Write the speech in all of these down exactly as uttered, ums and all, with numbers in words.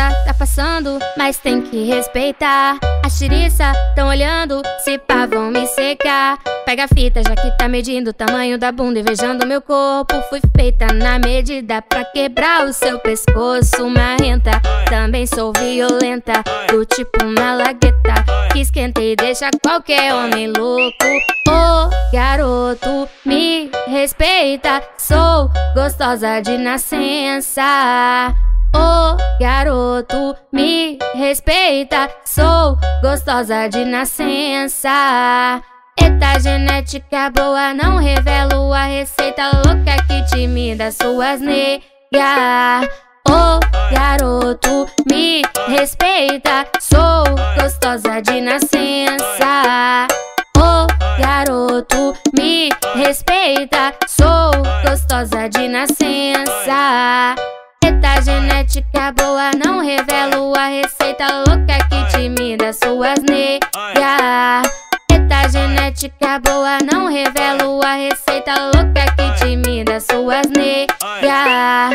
gostosa tá passando, mas tem que respeitar. As tiriça tão olhando, se pá vão me secar. Pega a fita, já que tá medindo o tamanho da bunda, invejando meu corpo. Fui feita na medida pra quebrar o seu pescoço. Marrenta, também sou violenta, do tipo malagueta, que esquenta e deixa qualquer homem louco. Ô garoto, me respeita, sou gostosa de nascença. Ô garoto, me respeita, sou gostosa de nascença. Eita, genética boa, não revelo a receita louca que intimida suas negas. Ô garoto, me respeita, sou gostosa de nascença. Ô garoto, me respeita, sou gostosa de nascença. Eita, genética boa, não revelo a receita louca que intimida suas negas. Eita, genética boa, não revelo a receita louca que intimida suas negas.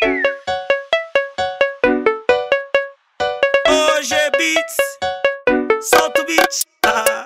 Hoje é beats, solta o beat. Ah.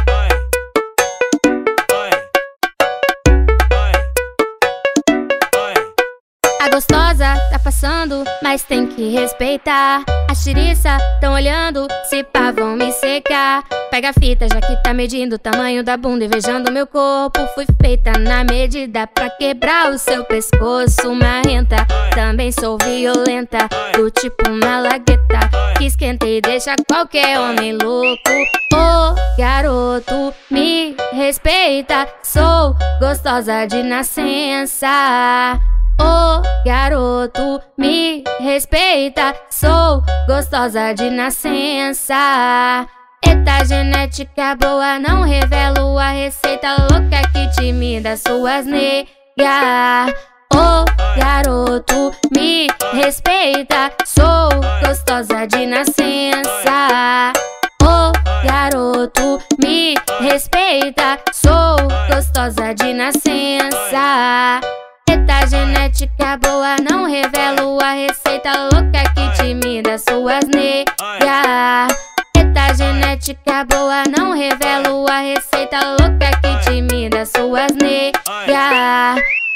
A gostosa tá passando, mas tem que respeitar. As tiriça tão olhando, se pá vão me secar. Pega a fita, já que tá medindo o tamanho da bunda, invejando meu corpo. Fui feita na medida pra quebrar o seu pescoço. Marrenta, também sou violenta, do tipo malagueta, que esquenta e deixa qualquer homem louco. Ô garoto, me respeita, sou gostosa de nascença. Ô garoto, me respeita, sou gostosa de nascença. Eita, genética boa, não revelo a receita louca que intimida suas negas. Ô garoto, me respeita, sou gostosa de nascença. Ô garoto, me respeita, sou gostosa de nascença. Eita, genética boa, não revelo a receita louca que intimida suas negas. Eita, genética boa, não revelo a receita louca que intimida suas negas.